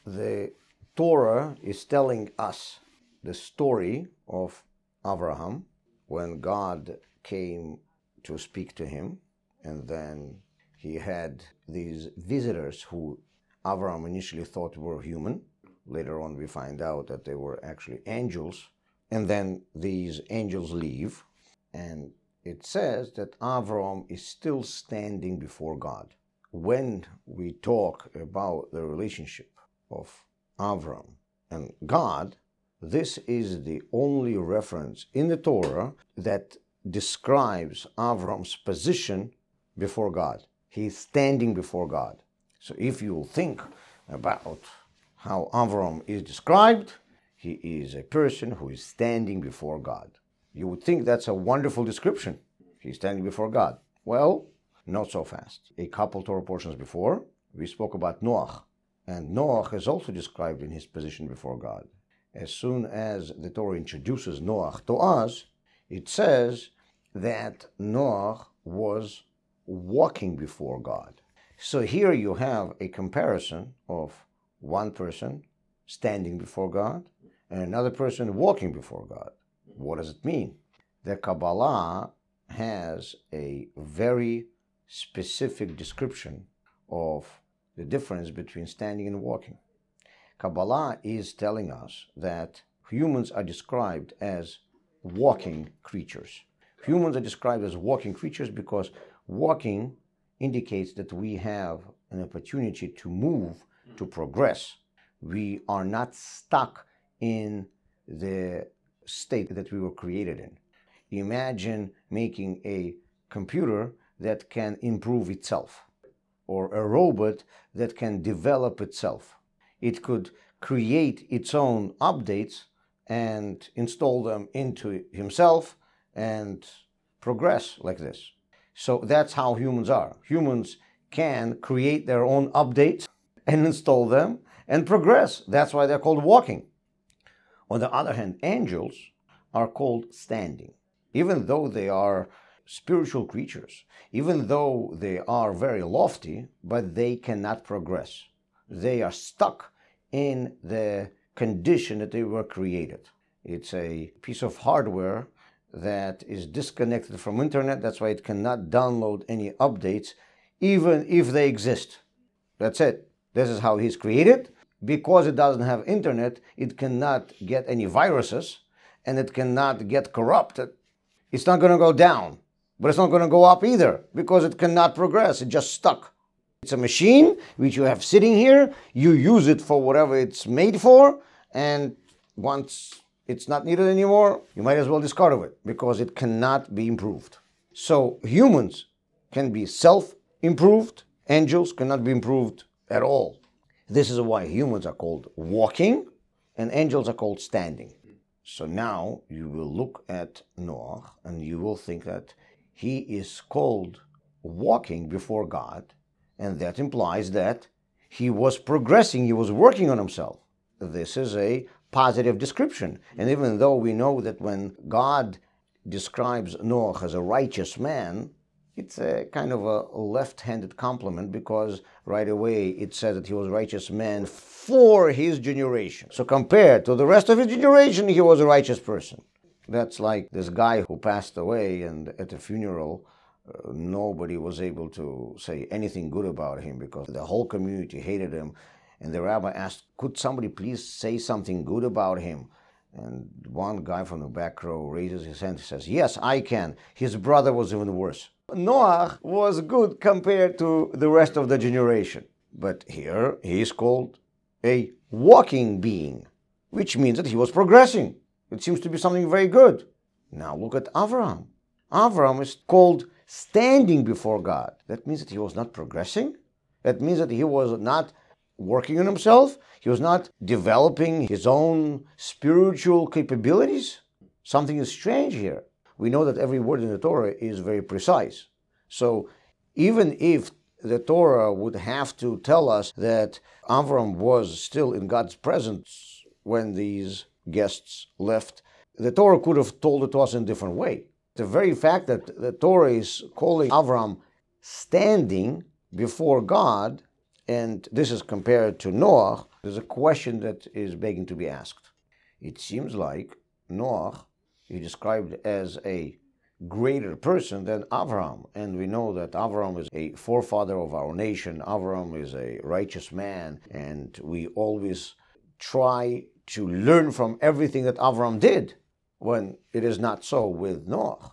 The Torah is telling us the story of Abraham when God came to speak to him, and then he had these visitors who Abraham initially thought were human. Later on we find out that they were actually angels, and then these angels leave, and it says that Abraham is still standing before God. When we talk about the relationship of Abraham and God, this is the only reference in the Torah that describes Abraham's position before God. He's standing before God. So if you think about how Abraham is described, he is a person who is standing before God. You would think that's a wonderful description. He's standing before God. Well, not so fast. A couple Torah portions before, we spoke about Noach. And Noach is also described in his position before God. As soon as the Torah introduces Noach to us, it says that Noach was walking before God. So here you have a comparison of one person standing before God and another person walking before God. What does it mean? The Kabbalah has a very specific description of the difference between standing and walking. Kabbalah is telling us that humans are described as walking creatures. Humans are described as walking creatures because walking indicates that we have an opportunity to move, to progress. We are not stuck in the state that we were created in. Imagine making a computer that can improve itself, or a robot that can develop itself. It could create its own updates and install them into himself and progress like this. So that's how humans are. Humans can create their own updates and install them and progress. That's why they're called walking. On the other hand, angels are called standing. Even though they are spiritual creatures, even though they are very lofty, but they cannot progress. They are stuck in the condition that they were created. It's a piece of hardware that is disconnected from internet. That's why it cannot download any updates, even if they exist. That's it. This is how he's created. Because it doesn't have internet, it cannot get any viruses, and it cannot get corrupted. It's not going to go down, but it's not going to go up either, because it cannot progress. It's just stuck. It's a machine which you have sitting here. You use it for whatever it's made for, and once it's not needed anymore, you might as well discard of it, because it cannot be improved. So humans can be self-improved. Angels cannot be improved at all. This is why humans are called walking and angels are called standing. So now you will look at Noah and you will think that he is called walking before God, and that implies that he was progressing, he was working on himself. This is a positive description. And even though we know that when God describes Noah as a righteous man, it's a kind of a left-handed compliment, because right away it says that he was a righteous man for his generation. So compared to the rest of his generation, he was a righteous person. That's like this guy who passed away, and at the funeral, nobody was able to say anything good about him because the whole community hated him. And the rabbi asked, could somebody please say something good about him? And one guy from the back row raises his hand and says, yes, I can. His brother was even worse. Noah was good compared to the rest of the generation. But here he is called a walking being, which means that he was progressing. It seems to be something very good. Now look at Avraham. Avraham is called standing before God. That means that he was not progressing. That means that he was not working on himself. He was not developing his own spiritual capabilities. Something is strange here. We know that every word in the Torah is very precise. So even if the Torah would have to tell us that Avram was still in God's presence when these guests left, the Torah could have told it to us in a different way. The very fact that the Torah is calling Avram standing before God And this is compared to Noah. There's a question that is begging to be asked. It seems like Noah is described as a greater person than Abraham. And we know that Abraham is a forefather of our nation. Abraham is a righteous man. And we always try to learn from everything that Abraham did, when it is not so with Noah.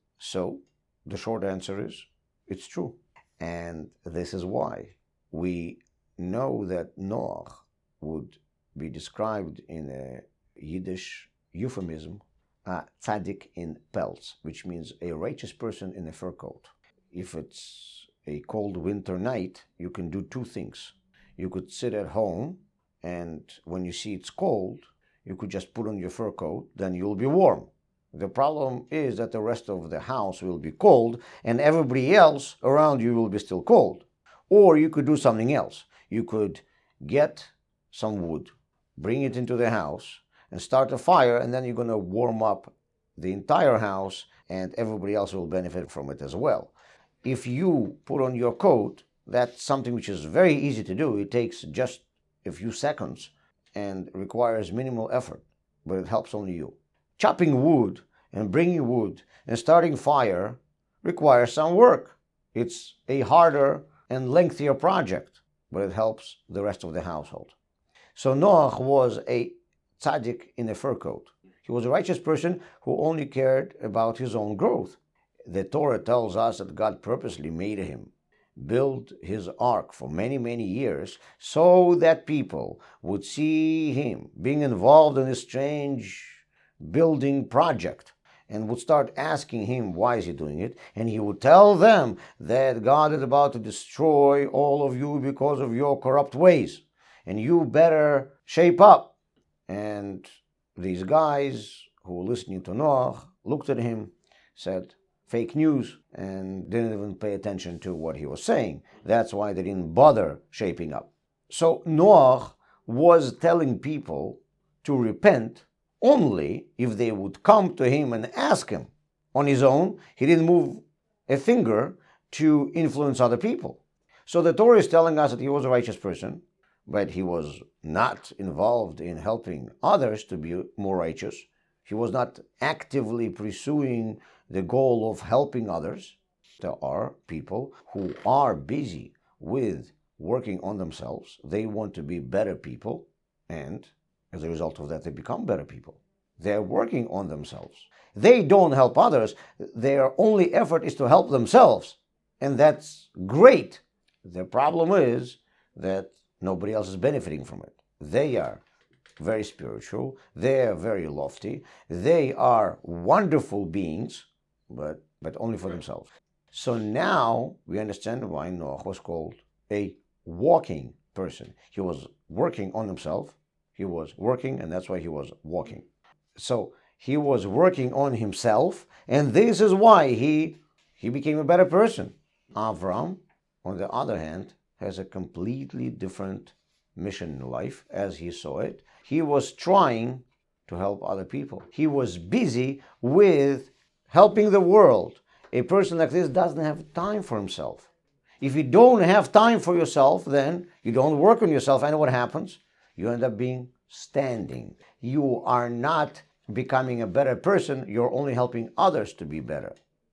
So the short answer is, it's true. And this is why we know that Noah would be described in a Yiddish euphemism, tzaddik in pelts, which means a righteous person in a fur coat. If it's a cold winter night, you can do two things. You could sit at home, and when you see it's cold, you could just put on your fur coat, then you'll be warm. The problem is that the rest of the house will be cold, and everybody else around you will be still cold. Or you could do something else. You could get some wood, bring it into the house, and start a fire, and then you're going to warm up the entire house, and everybody else will benefit from it as well. If you put on your coat, that's something which is very easy to do. It takes just a few seconds and requires minimal effort, but it helps only you. Chopping wood and bringing wood and starting fire requires some work. It's a harder and lengthier project, but it helps the rest of the household. So Noah was a tzaddik in a fur coat. He was a righteous person who only cared about his own growth. The Torah tells us that God purposely made him build his ark for many, many years so that people would see him being involved in this strange building project and would start asking him, why is he doing it? And he would tell them that God is about to destroy all of you because of your corrupt ways, and you better shape up. And these guys who were listening to Noah looked at him, said, fake news, and didn't even pay attention to what he was saying. That's why they didn't bother shaping up. So Noah was telling people to repent only if they would come to him and ask him. On his own, he didn't move a finger to influence other people. So the Torah is telling us that he was a righteous person, but he was not involved in helping others to be more righteous. He was not actively pursuing the goal of helping others. There are people who are busy with working on themselves. They want to be better people, and as a result of that, they become better people. They're working on themselves. They don't help others. Their only effort is to help themselves, and that's great. The problem is that nobody else is benefiting from it. They are very spiritual. They are very lofty. They are wonderful beings, but only for themselves. So now we understand why Noah was called a walking person. He was working on himself. He was working, and that's why he was walking. So he was working on himself, and this is why he became a better person. Avram, on the other hand, has a completely different mission in life as he saw it. He was trying to help other people. He was busy with helping the world. A person like this doesn't have time for himself. If you don't have time for yourself, then you don't work on yourself, and what happens? You end up being standing. You are not becoming a better person. You're only helping others to be better.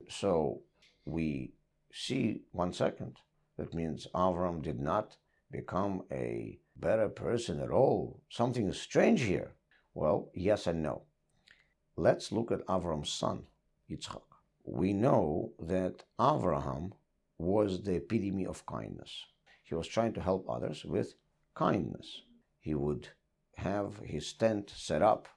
So we see, 1 second, that means Avram did not become a better person at all. Something is strange here. Well, yes and no. Let's look at Avram's son, Yitzchak. We know that Avraham was the epitome of kindness. He was trying to help others with kindness. He would have his tent set up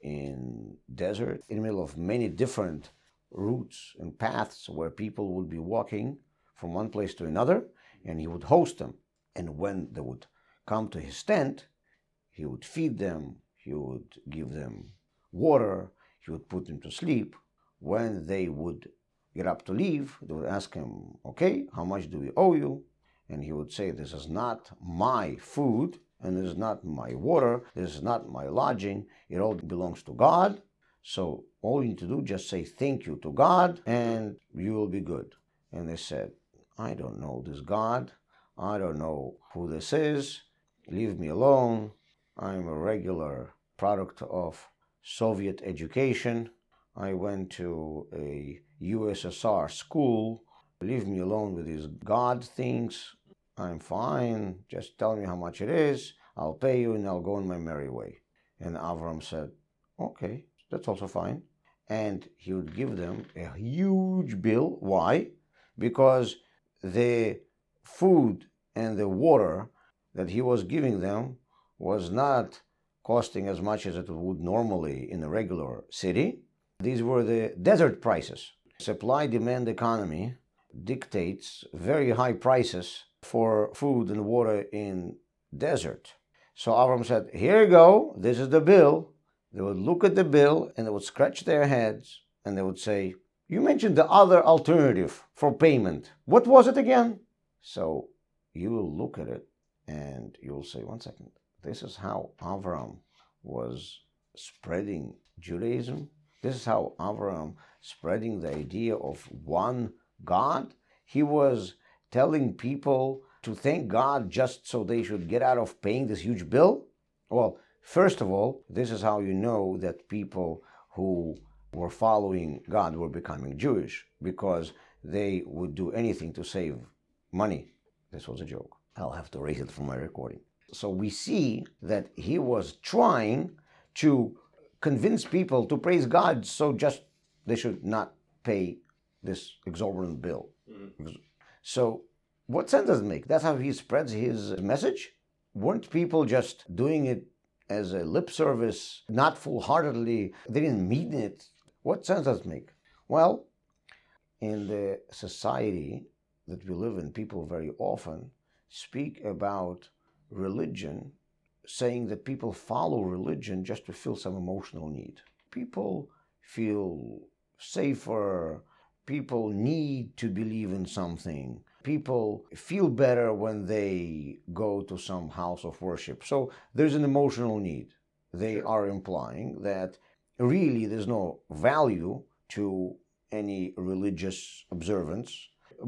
in desert, in the middle of many different routes and paths where people would be walking from one place to another, and he would host them. And when they would come to his tent, he would feed them, he would give them water, he would put them to sleep. When they would get up to leave, they would ask him, okay, how much do we owe you? And he would say, this is not my food, and this is not my water, this is not my lodging, it all belongs to God. So all you need to do, just say thank you to God, and you will be good. And they said, I don't know this God. I don't know who this is. Leave me alone. I'm a regular product of Soviet education. I went to a USSR school. Leave me alone with these God things. I'm fine. Just tell me how much it is. I'll pay you and I'll go on my merry way. And Avram said, okay, that's also fine. And he would give them a huge bill. Why? Because the food and the water that he was giving them was not costing as much as it would normally in a regular city. These were the desert prices. Supply-demand economy dictates very high prices for food and water in desert. So Avram said, here you go, this is the bill. They would look at the bill and they would scratch their heads and they would say, you mentioned the other alternative for payment. What was it again? So you will look at it and you'll say, one second, this is how Avram was spreading Judaism. This is how Avram spreading the idea of one God. He was telling people to thank God just so they should get out of paying this huge bill. Well, first of all, this is how you know that people who were following God were becoming Jewish, because they would do anything to save money. This was a joke. I'll have to erase it from my recording. So we see that he was trying to convince people to praise God, so just they should not pay this exorbitant bill. Mm-hmm. So what sense does it make? That's how he spreads his message? Weren't people just doing it as a lip service, not full-heartedly? They didn't mean it. What sense does it make? Well, in the society that we live in, people very often speak about religion, saying that people follow religion just to fill some emotional need. People feel safer. People need to believe in something. People feel better when they go to some house of worship. So there's an emotional need. They are implying that really there's no value to any religious observance,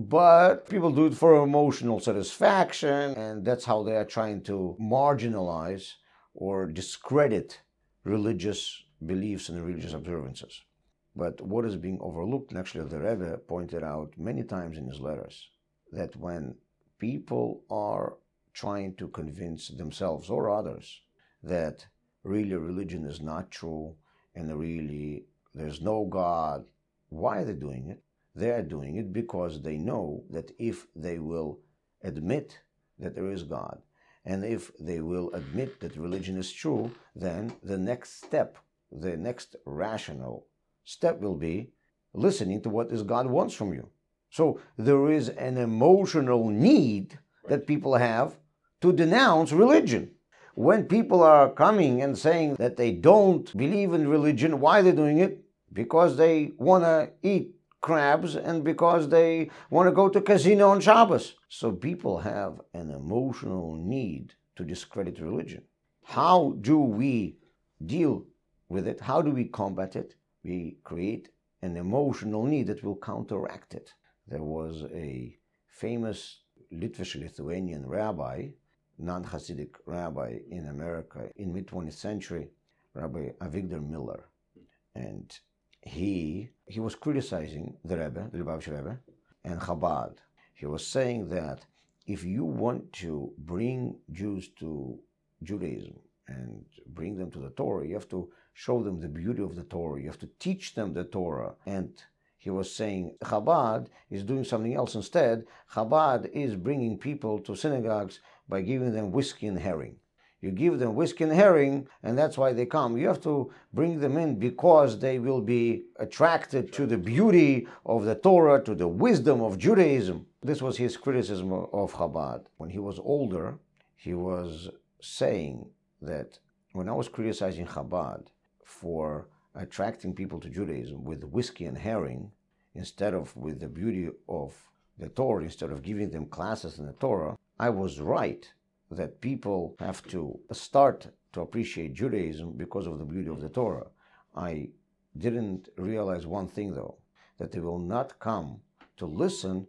but people do it for emotional satisfaction, and that's how they are trying to marginalize or discredit religious beliefs and religious observances. But what is being overlooked, and actually the Rebbe pointed out many times in his letters, that when people are trying to convince themselves or others that really religion is not true and really there's no God, why are they doing it? They are doing it because they know that if they will admit that there is God, and if they will admit that religion is true, then the next step, the next rational step will be listening to what this God wants from you. So there is an emotional need that people have to denounce religion. When people are coming and saying that they don't believe in religion, why are they doing it? Because they want to eat crabs and because they want to go to casino on Shabbos. So people have an emotional need to discredit religion. How do we deal with it? How do we combat it? We create an emotional need that will counteract it. There was a famous Litvish-Lithuanian rabbi, non-Hasidic rabbi in America in mid-20th century, Rabbi Avigdor Miller. And he was criticizing the Rebbe, the Lubavitch Rebbe, and Chabad. He was saying that if you want to bring Jews to Judaism and bring them to the Torah, you have to show them the beauty of the Torah. You have to teach them the Torah. And he was saying Chabad is doing something else instead. Chabad is bringing people to synagogues by giving them whiskey and herring. You give them whiskey and herring, and that's why they come. You have to bring them in because they will be attracted to the beauty of the Torah, to the wisdom of Judaism. This was his criticism of Chabad. When he was older, he was saying that when I was criticizing Chabad for attracting people to Judaism with whiskey and herring, instead of with the beauty of the Torah, instead of giving them classes in the Torah, I was right that people have to start to appreciate Judaism because of the beauty of the Torah. I didn't realize one thing though, that they will not come to listen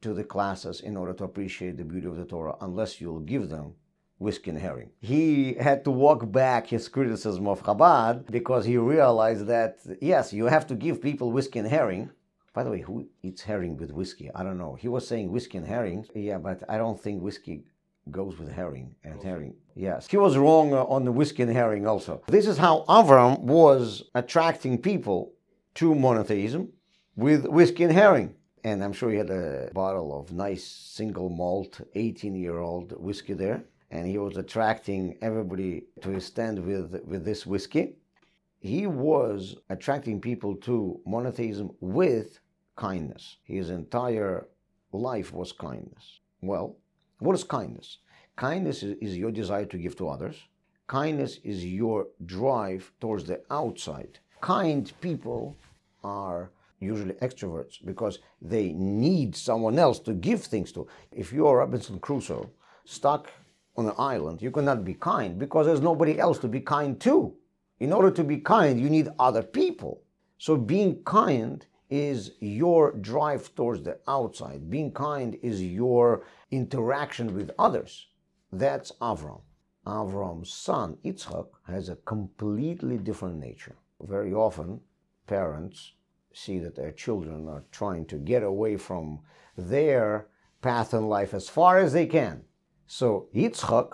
to the classes in order to appreciate the beauty of the Torah unless you'll give them whiskey and herring. He had to walk back his criticism of Chabad because he realized that, yes, you have to give people whiskey and herring. By the way, who eats herring with whiskey? I don't know. He was saying whiskey and herring. Yeah, but I don't think whiskey goes with herring and herring. Yes, he was wrong on the whiskey and herring also. This is how Avram was attracting people to monotheism with whiskey and herring. And I'm sure he had a bottle of nice single malt 18-year-old whiskey there. And he was attracting everybody to his stand with this whiskey. He was attracting people to monotheism with kindness. His entire life was kindness. Well, what is kindness? Kindness is your desire to give to others. Kindness is your drive towards the outside. Kind people are usually extroverts because they need someone else to give things to. If you're Robinson Crusoe, stuck on an island, you cannot be kind because there's nobody else to be kind to. In order to be kind, you need other people. So being kind is your drive towards the outside. Being kind is your interaction with others. That's Avram. Avram's son, Yitzchak, has a completely different nature. Very often, parents see that their children are trying to get away from their path in life as far as they can. So Yitzchak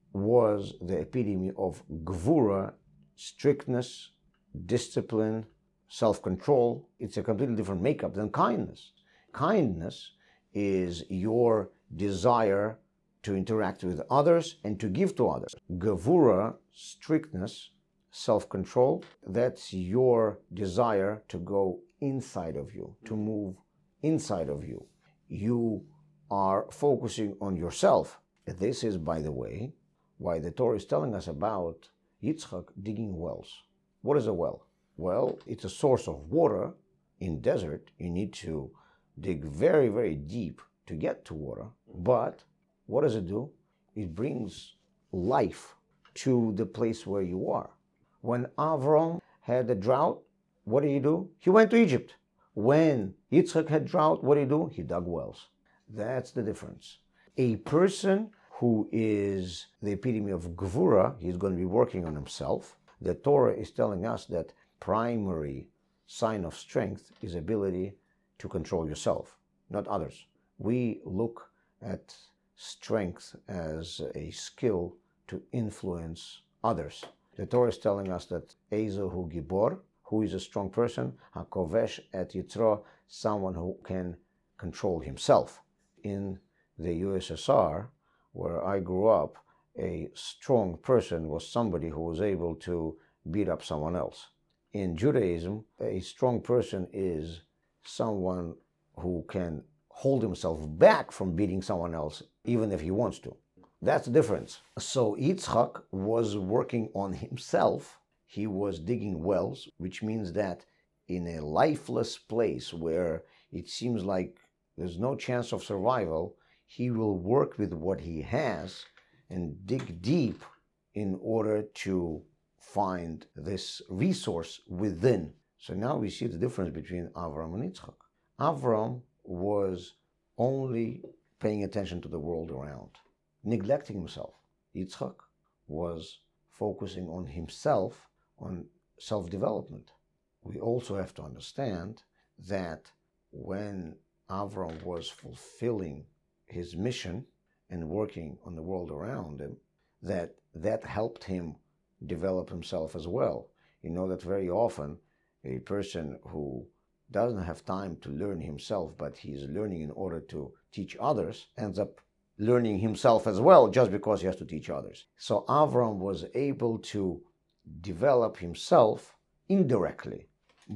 was the epitome of gvura, strictness, discipline, self-control. It's a completely different makeup than kindness. Kindness is your desire to interact with others and to give to others. Gevura, strictness, self-control, that's your desire to go inside of you, to move inside of you. You are focusing on yourself. This is, by the way, why the Torah is telling us about Yitzchak digging wells. What is a well? Well, it's a source of water. In desert, you need to dig very, very deep to get to water. But what does it do? It brings life to the place where you are. When Avram had a drought, what did he do? He went to Egypt. When Yitzchak had drought, what did he do? He dug wells. That's the difference. A person who is the epitome of Gvura, he's going to be working on himself. The Torah is telling us that primary sign of strength is ability to control yourself, not others. We look at strength as a skill to influence others. The Torah is telling us that Ezohu Gibor, who is a strong person, HaKovesh et Yitzro, someone who can control himself. In the USSR, where I grew up, a strong person was somebody who was able to beat up someone else. In Judaism, a strong person is someone who can hold himself back from beating someone else, even if he wants to. That's the difference. So Yitzchak was working on himself. He was digging wells, which means that in a lifeless place where it seems like there's no chance of survival, he will work with what he has and dig deep in order to find this resource within. So now we see the difference between Avram and Yitzchak. Avram was only paying attention to the world around, neglecting himself. Yitzchak was focusing on himself, on self-development. We also have to understand that when Avram was fulfilling his mission and working on the world around him, that helped him develop himself as well. You know that very often a person who doesn't have time to learn himself, but he's learning in order to teach others, ends up learning himself as well just because he has to teach others. So Avram was able to develop himself indirectly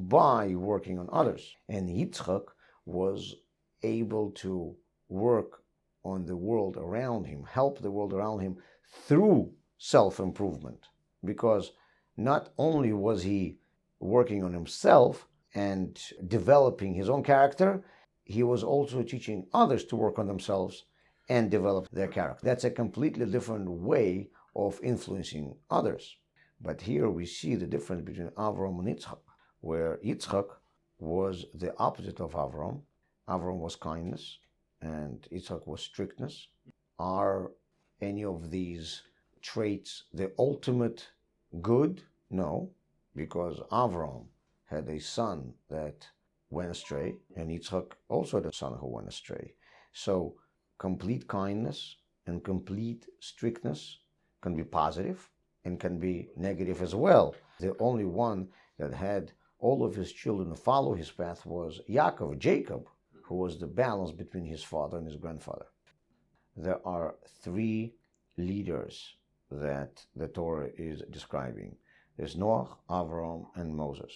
by working on others. And Yitzchak was able to work on the world around him, help the world around him through self-improvement. Because not only was he working on himself and developing his own character, he was also teaching others to work on themselves and develop their character. That's a completely different way of influencing others. But here we see the difference between Avram and Yitzchak, where Yitzchak was the opposite of Avram. Avram was kindness. and Yitzhak was strictness. Are any of these traits the ultimate good? No, because Avram had a son that went astray, and Yitzhak also had a son who went astray. So complete kindness and complete strictness can be positive and can be negative as well. The only one that had all of his children follow his path was Yaakov, Jacob, who was the balance between his father and his grandfather. There are three leaders that the Torah is describing. There's Noah, Avram, and Moses.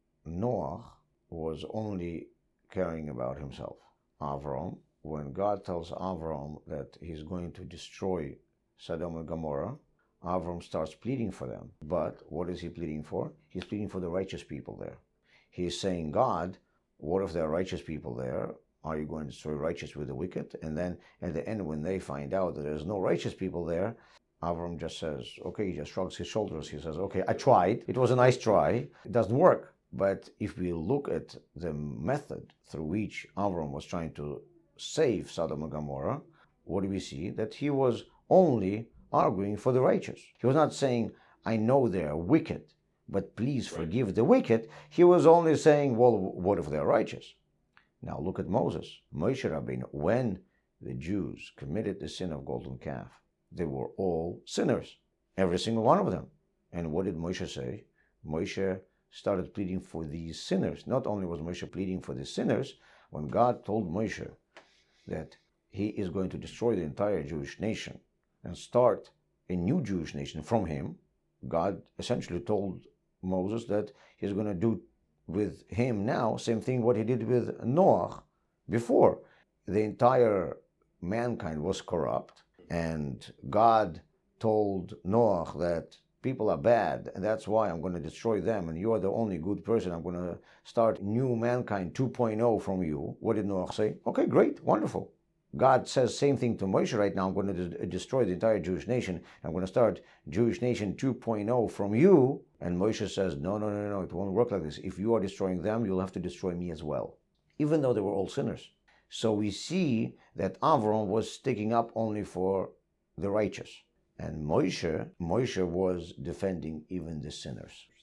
Noah was only caring about himself. Avram, when God tells Avram that he's going to destroy Sodom and Gomorrah, Avram starts pleading for them. But what is he pleading for? He's pleading for the righteous people there. He's saying, God, what if there are righteous people there? Are you going to destroy righteous with the wicked? And then at the end, when they find out that there's no righteous people there, Avram just says, okay, he just shrugs his shoulders. He says, okay, I tried. It was a nice try. It doesn't work. But if we look at the method through which Avram was trying to save Sodom and Gomorrah, what do we see? That he was only arguing for the righteous. He was not saying, I know they are wicked, but please forgive the wicked. He was only saying, well, what if they are righteous? Now look at Moses, Moshe Rabbeinu. When the Jews committed the sin of golden calf, they were all sinners, every single one of them. And what did Moshe say? Moshe started pleading for these sinners. Not only was Moshe pleading for the sinners, when God told Moshe that he is going to destroy the entire Jewish nation and start a new Jewish nation from him, God essentially told Moses that he's going to do with him now same thing what he did with Noah before. The entire mankind was corrupt, and God told Noah that people are bad, and that's why I'm going to destroy them, and you are the only good person. I'm going to start new mankind 2.0 from you. What did Noah say? Okay, great, wonderful. God says same thing to Moshe right now. I'm going to destroy the entire Jewish nation. I'm going to start Jewish nation 2.0 from you. And Moshe says, no, it won't work like this. If you are destroying them, you'll have to destroy me as well, even though they were all sinners. So we see that Avram was sticking up only for the righteous. And Moshe was defending even the sinners.